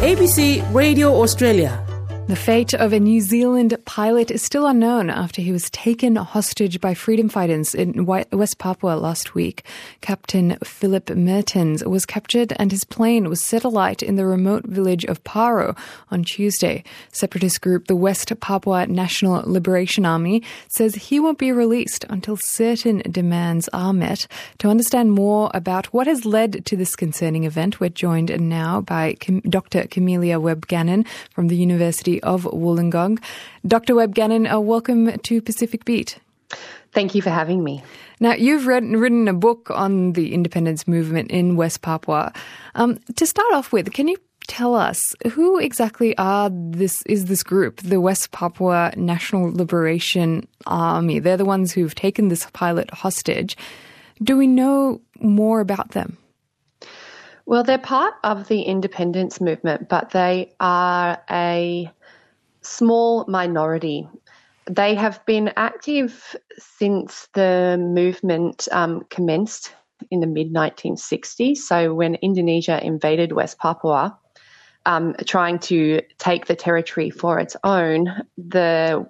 ABC Radio Australia. The fate of a New Zealand pilot is still unknown after he was taken hostage by freedom fighters in West Papua last week. Captain Philip Mertens was captured and his plane was set alight in the remote village of Paro on Tuesday. Separatist group the West Papua National Liberation Army says he won't be released until certain demands are met. To understand more about what has led to this concerning event, we're joined now by Dr. Camelia Webb-Gannon from the University of Wollongong. Dr. Webb-Gannon, welcome to Pacific Beat. Thank you for having me. Now, you've written a book on the independence movement in West Papua. To start off with, can you tell us who exactly is this group, the West Papua National Liberation Army? They're the ones who've taken this pilot hostage. Do we know more about them? Well, they're part of the independence movement, but they are a small minority. They have been active since the movement commenced in the mid-1960s. So when Indonesia invaded West Papua, trying to take the territory for its own, a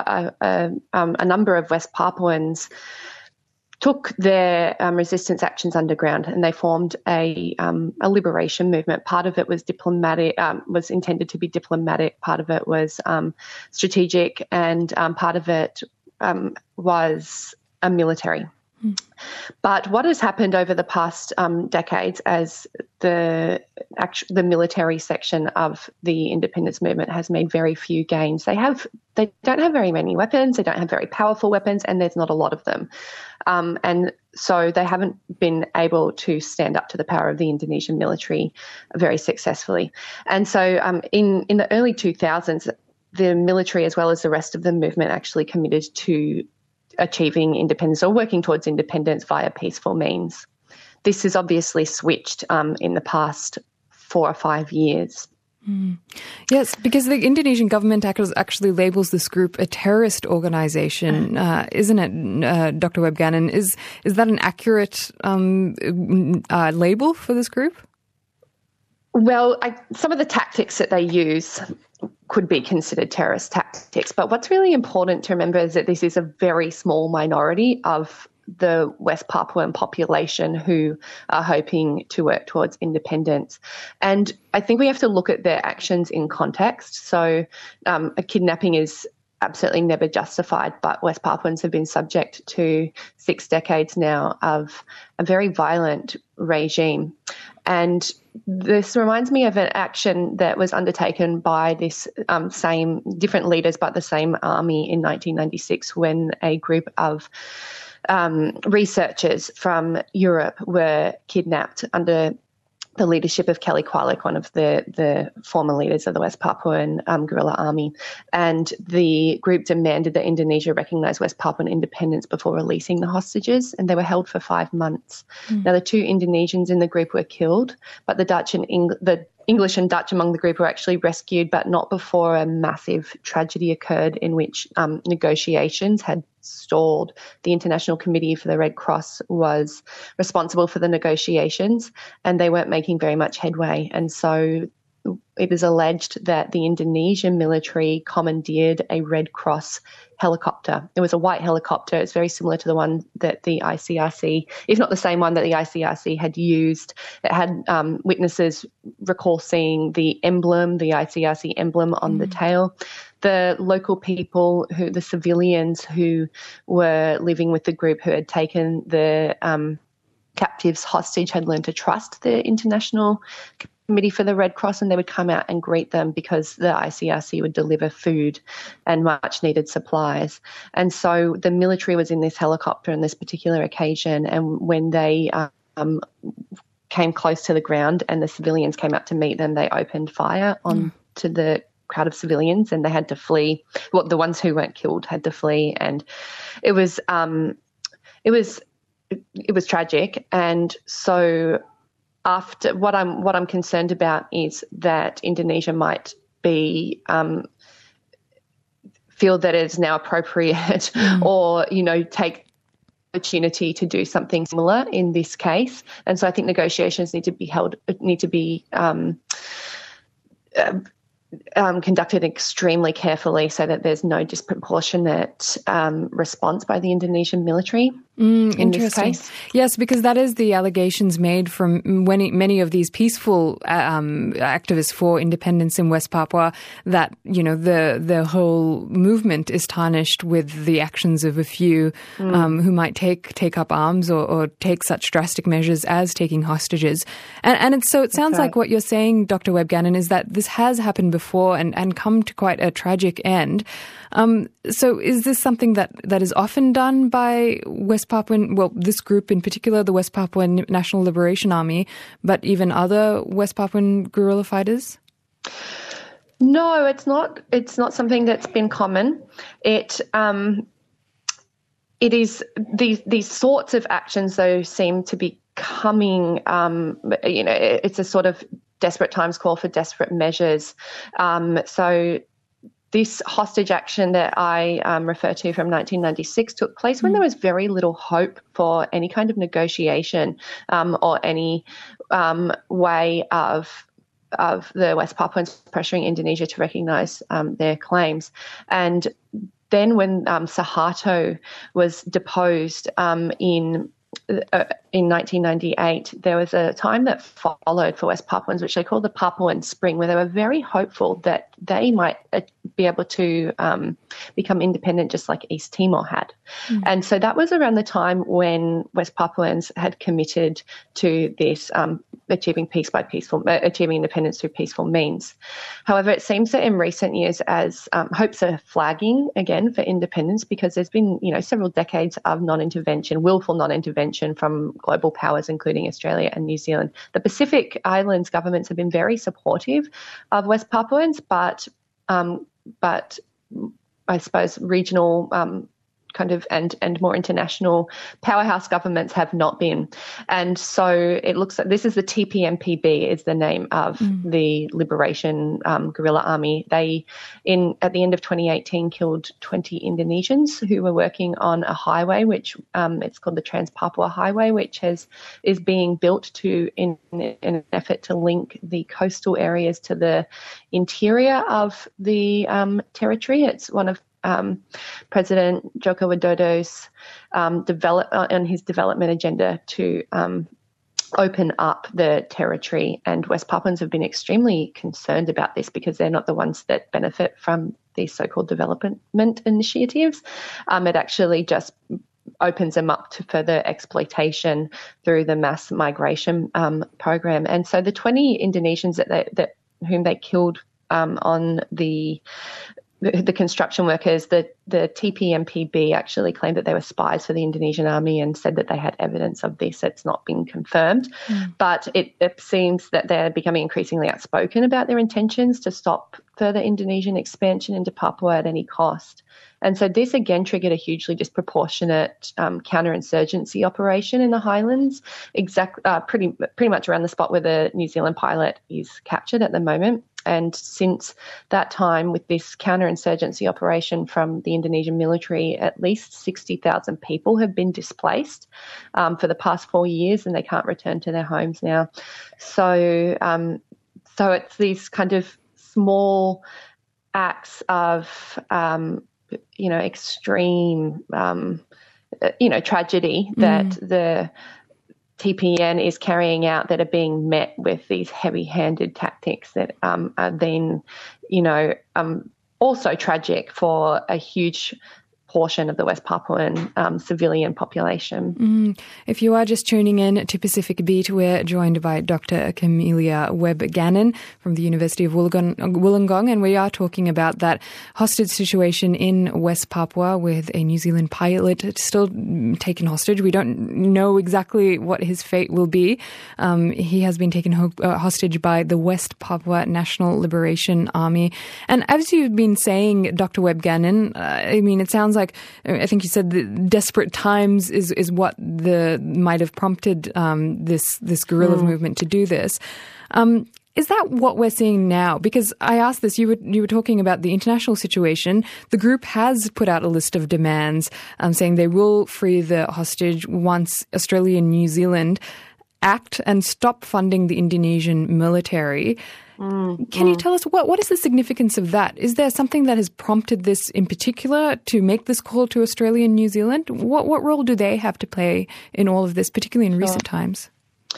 number of West Papuans took their resistance actions underground, and they formed a liberation movement. Part of it was diplomatic, was intended to be diplomatic. Part of it was strategic, and part of it was military. But what has happened over the past decades, as the military section of the independence movement has made very few gains, they don't have very many weapons, they don't have very powerful weapons, and there's not a lot of them. And so they haven't been able to stand up to the power of the Indonesian military very successfully. And so in the early 2000s, the military, as well as the rest of the movement, actually committed to achieving independence or working towards independence via peaceful means. This has obviously switched in the past 4 or 5 years. Yes, because the Indonesian government actually labels this group a terrorist organisation, isn't it, Dr. Webb-Gannon? Is that an accurate label for this group? Well, some of the tactics that they use could be considered terrorist tactics. But what's really important to remember is that this is a very small minority of the West Papuan population who are hoping to work towards independence. And I think we have to look at their actions in context. So a kidnapping is absolutely never justified, but West Papuans have been subject to 6 decades now of a very violent regime. And this reminds me of an action that was undertaken by this same different leaders, but the same army in 1996, when a group of researchers from Europe were kidnapped under the leadership of Kelly Qualic, one of the former leaders of the West Papuan guerrilla army. And the group demanded that Indonesia recognise West Papuan independence before releasing the hostages, and they were held for 5 months. Now, the 2 Indonesians in the group were killed, but the English and Dutch among the group were actually rescued, but not before a massive tragedy occurred in which negotiations had stalled. The International Committee for the Red Cross was responsible for the negotiations, and they weren't making very much headway. And so it is alleged that the Indonesian military commandeered a Red Cross helicopter. It was a white helicopter. It's very similar to the one that the ICRC, if not the same one that the ICRC had used. It had witnesses recall seeing the emblem, the ICRC emblem on the tail. The local people, the civilians who were living with the group who had taken the captives hostage had learned to trust the International Committee for the Red Cross, and they would come out and greet them because the ICRC would deliver food and much needed supplies. And so the military was in this helicopter on this particular occasion, and when they came close to the ground and the civilians came out to meet them, they opened fire onto the crowd of civilians, and they had to flee. Well, the ones who weren't killed had to flee, and it was tragic. And so after what I'm concerned about is that Indonesia might be feel that it is now appropriate or take opportunity to do something similar in this case. And so I think negotiations need to be conducted extremely carefully so that there's no disproportionate response by the Indonesian military in this case. Yes, because that is the allegations made from many of these peaceful activists for independence in West Papua, that, you know, the whole movement is tarnished with the actions of a few who might take up arms or take such drastic measures as taking hostages. And it sounds like what you're saying, Dr. Webb-Gannon, is that this has happened before and come to quite a tragic end. So is this something that is often done by West Papuan, well, this group in particular, the West Papuan National Liberation Army, but even other West Papuan guerrilla fighters? No, it's not. It's not something that's been common. It is these sorts of actions, though, seem to be coming. It's a sort of desperate times call for desperate measures. So this hostage action that I refer to from 1996 took place when there was very little hope for any kind of negotiation or any way of the West Papuans pressuring Indonesia to recognise their claims. And then when Suharto was deposed in 1998, there was a time that followed for West Papuans, which they called the Papuan Spring, where they were very hopeful that they might be able to become independent just like East Timor had. And so that was around the time when West Papuans had committed to this achieving independence through peaceful means. However, it seems that in recent years, as hopes are flagging again for independence, because there's been, several decades of willful non-intervention from global powers, including Australia and New Zealand. The Pacific Islands governments have been very supportive of West Papuans, but I suppose regional and more international powerhouse governments have not been. And so it looks like this is the TPMPB is the name of the Liberation Guerrilla Army. They, at the end of 2018, killed 20 Indonesians who were working on a highway, which it's called the Trans-Papua Highway, which is being built in an effort to link the coastal areas to the interior of the territory. It's one of President Joko Widodo's on his development agenda to open up the territory, and West Papuans have been extremely concerned about this because they're not the ones that benefit from these so-called development initiatives. It actually just opens them up to further exploitation through the mass migration program. And so the 20 Indonesians whom they killed on the construction workers, the TPMPB actually claimed that they were spies for the Indonesian army and said that they had evidence of this. It's not been confirmed, but it seems that they're becoming increasingly outspoken about their intentions to stop further Indonesian expansion into Papua at any cost. And so this again triggered a hugely disproportionate counterinsurgency operation in the Highlands, pretty much around the spot where the New Zealand pilot is captured at the moment. And since that time, with this counterinsurgency operation from the Indonesian military, at least 60,000 people have been displaced for the past 4 years, and they can't return to their homes now. So it's these kind of small acts of extreme tragedy that the TPN is carrying out that are being met with these heavy-handed tactics that are then, also tragic for a huge portion of the West Papuan civilian population. If you are just tuning in to Pacific Beat, we're joined by Dr. Camelia Webb-Gannon from the University of Wollongong, and we are talking about that hostage situation in West Papua with a New Zealand pilot still taken hostage. We don't know exactly what his fate will be. He has been taken hostage by the West Papua National Liberation Army. And as you've been saying, Dr. Webb-Gannon, it sounds like, I think you said that desperate times is what might have prompted this guerrilla movement to do this. Is that what we're seeing now? Because I asked this, you were talking about the international situation. The group has put out a list of demands saying they will free the hostage once Australia and New Zealand act and stop funding the Indonesian military. Can you tell us what is the significance of that? Is there something that has prompted this in particular to make this call to Australia and New Zealand? What role do they have to play in all of this, particularly in recent times?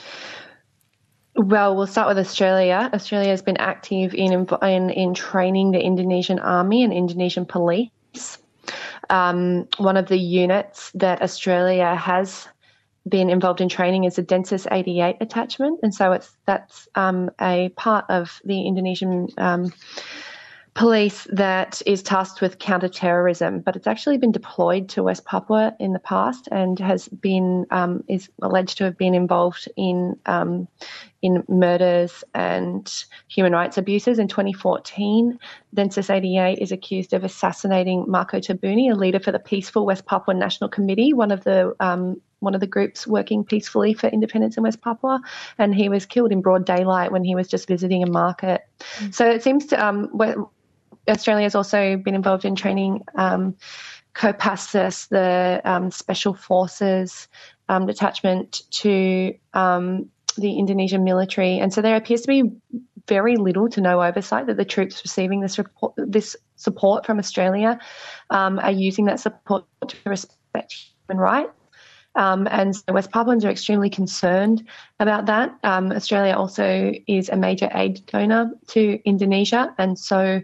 Well, we'll start with Australia. Australia has been active in training the Indonesian army and Indonesian police. One of the units that Australia has been involved in training is the Densus 88 attachment, and so that's a part of the Indonesian police that is tasked with counter-terrorism, but it's actually been deployed to West Papua in the past and has been is alleged to have been involved in murders and human rights abuses. In 2014, Densus 88 is accused of assassinating Marco Tabuni, a leader for the peaceful West Papua National Committee, one of the groups working peacefully for independence in West Papua, and he was killed in broad daylight when he was just visiting a market. So it seems to Australia has also been involved in training Kopassus, the Special Forces detachment, to the Indonesian military. And so there appears to be very little to no oversight that the troops receiving this support from Australia are using that support to respect human rights. And so West Papuans are extremely concerned about that. Australia also is a major aid donor to Indonesia, and so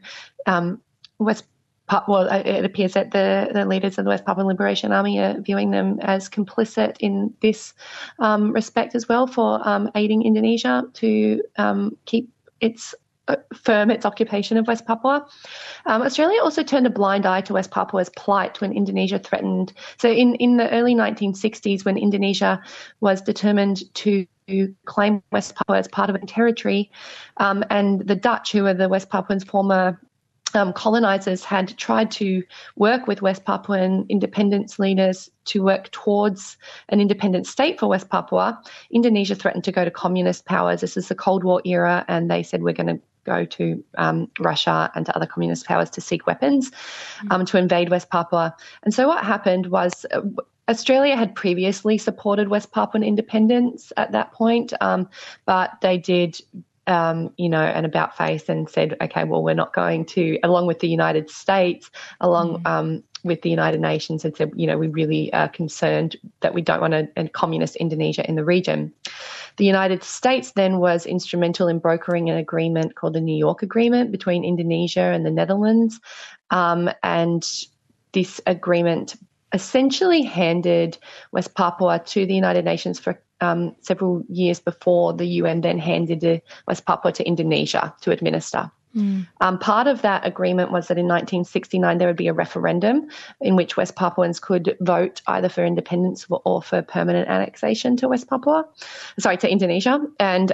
it appears that the leaders of the West Papuan Liberation Army are viewing them as complicit in this respect as well, for aiding Indonesia to keep its occupation of West Papua. Australia also turned a blind eye to West Papua's plight when Indonesia threatened. So in the early 1960s, when Indonesia was determined to claim West Papua as part of its territory, and the Dutch, who were the West Papuans' former colonisers, had tried to work with West Papuan independence leaders to work towards an independent state for West Papua, Indonesia threatened to go to communist powers. This is the Cold War era, and they said, we're going to go to Russia and to other communist powers to seek weapons to invade West Papua. And so what happened was Australia had previously supported West Papuan independence at that point, but they did an about face and said, okay, well, we're not going to, along with the United States, with the United Nations, and said, we really are concerned that we don't want a communist Indonesia in the region. The United States then was instrumental in brokering an agreement called the New York Agreement between Indonesia and the Netherlands, and this agreement essentially handed West Papua to the United Nations for several years before the UN then handed West Papua to Indonesia to administer. Part of that agreement was that in 1969 there would be a referendum in which West Papuans could vote either for independence or for permanent annexation to to Indonesia. And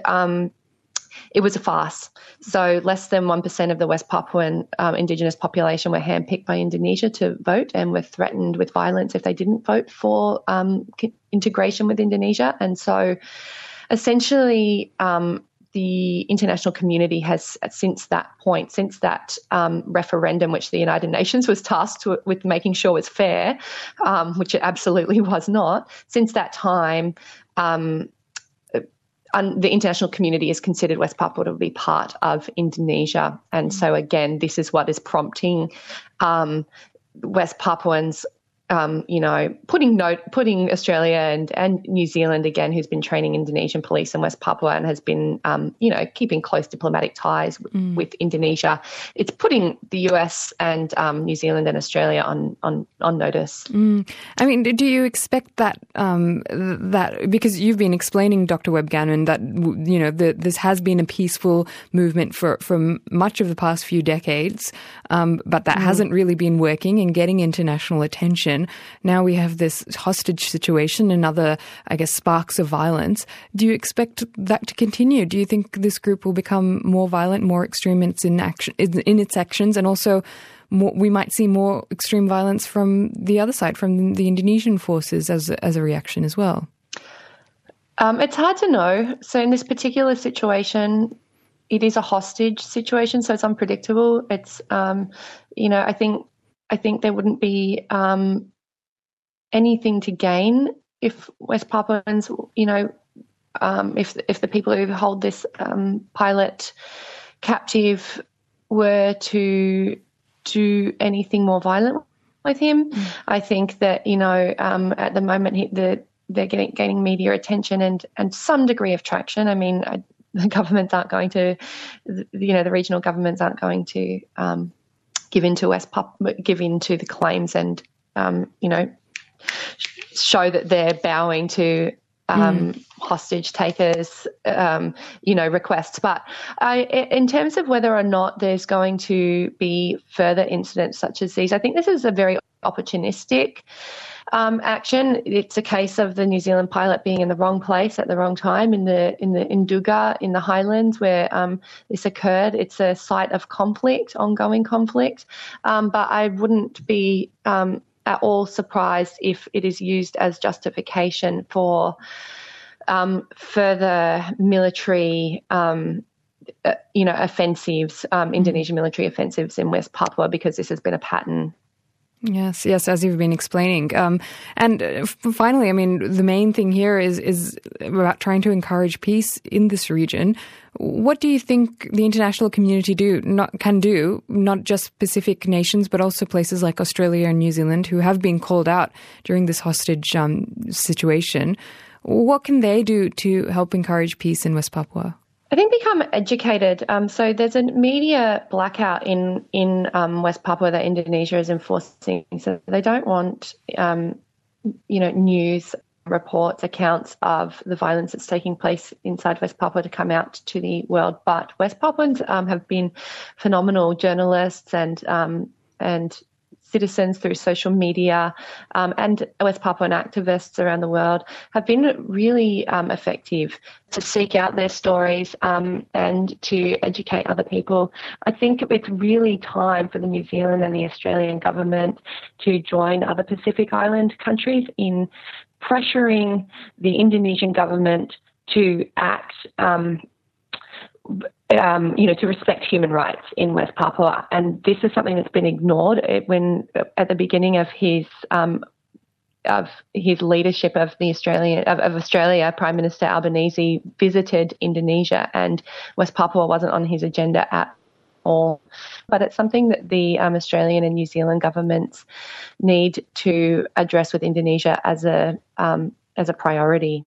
it was a farce. So less than 1% of the West Papuan Indigenous population were handpicked by Indonesia to vote and were threatened with violence if they didn't vote for integration with Indonesia. And so essentially the international community has, since that referendum, which the United Nations was tasked with making sure was fair, which it absolutely was not, since that time, the international community has considered West Papua to be part of Indonesia. And so, again, this is what is prompting West Papuans, putting Australia and New Zealand, again, who's been training Indonesian police in West Papua and has been, keeping close diplomatic ties with Indonesia. It's putting the US and New Zealand and Australia on notice. I mean, do you expect that because you've been explaining, Dr. Webb-Gannon, that this has been a peaceful movement for much of the past few decades, but that hasn't really been working and getting international attention. Now we have this hostage situation and other, sparks of violence. Do you expect that to continue? Do you think this group will become more violent, more extreme in its actions, and also we might see more extreme violence from the other side, from the Indonesian forces as a reaction as well? It's hard to know. So in this particular situation, it is a hostage situation, so it's unpredictable. It's, I think there wouldn't be anything to gain if West Papuans, if the people who hold this pilot captive were to do anything more violent with him. I think that, at the moment they're gaining media attention and some degree of traction. I mean, the governments aren't going to, the regional governments aren't going to give in to the claims and, show that they're bowing to hostage takers, requests. But in terms of whether or not there's going to be further incidents such as these, I think this is a very opportunistic action. It's a case of the New Zealand pilot being in the wrong place at the wrong time in Nduga in the Highlands where this occurred. It's a site of conflict, ongoing conflict. But I wouldn't be at all surprised if it is used as justification for further military, offensives, Indonesian military offensives in West Papua, because this has been a pattern. Yes, as you've been explaining. Finally, I mean, the main thing here is about trying to encourage peace in this region. What do you think the international community can do, not just specific nations, but also places like Australia and New Zealand who have been called out during this hostage situation? What can they do to help encourage peace in West Papua? I think become educated. So there's a media blackout in West Papua that Indonesia is enforcing. So they don't want, news reports, accounts of the violence that's taking place inside West Papua to come out to the world. But West Papuans have been phenomenal journalists and citizens through social media, and West Papuan activists around the world have been really effective to seek out their stories and to educate other people. I think it's really time for the New Zealand and the Australian government to join other Pacific Island countries in pressuring the Indonesian government to act to respect human rights in West Papua. And this is something that's been ignored when at the beginning of his leadership of Australia, Prime Minister Albanese visited Indonesia, and West Papua wasn't on his agenda at all. But it's something that the Australian and New Zealand governments need to address with Indonesia as a priority.